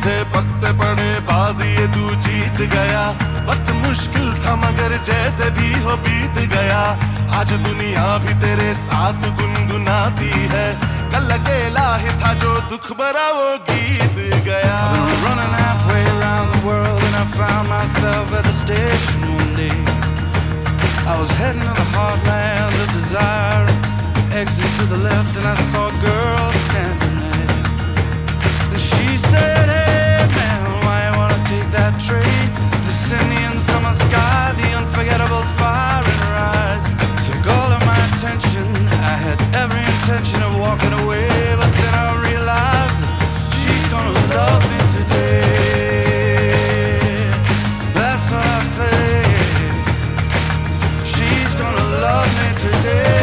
थे पकते पड़े बाजी ये तू जीत गया। वक्त मुश्किल था मगर जैसे भी हो बीत गया। आज दुनिया भी तेरे साथ गुनगुनाती है। कल अकेला ही था जो दुख भरा वो गीत गया। I've been running halfway around the world and I found myself at the station one day. I was heading to the heartland of desire. Exit to the left and I saw a girl standing there. And she said, hey man, why you wanna take that train? The Indian summer sky, the unforgettable fire in her eyes took all of my attention. I had every intention of walking away, but then I realized she's gonna love me today. That's what I say. She's gonna love me today.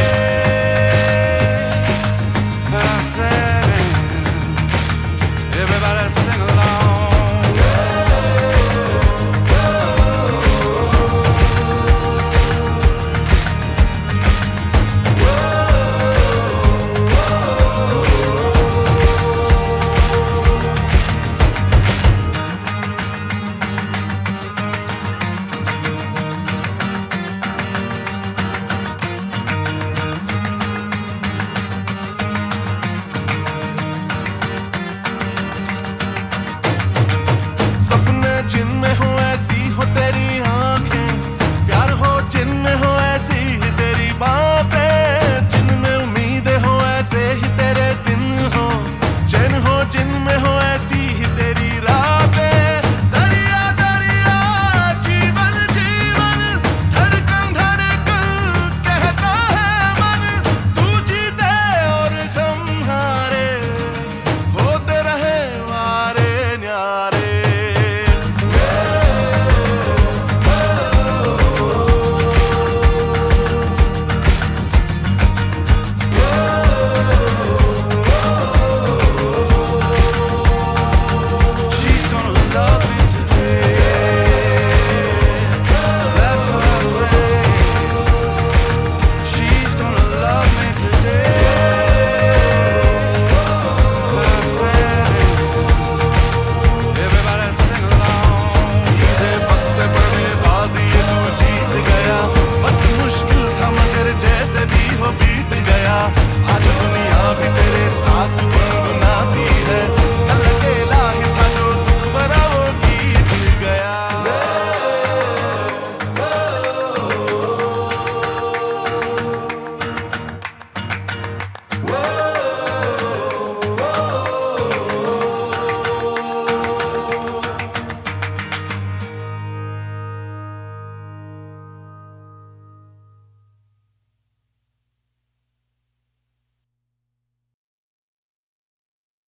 Everybody sing along. जिनमें हो ऐसी हो तेरी आंखें, प्यार हो जिनमें हो ऐसी ही तेरी बातें, जिनमें उम्मीदें हो ऐसे ही तेरे दिन हो, चैन हो जिनमें हो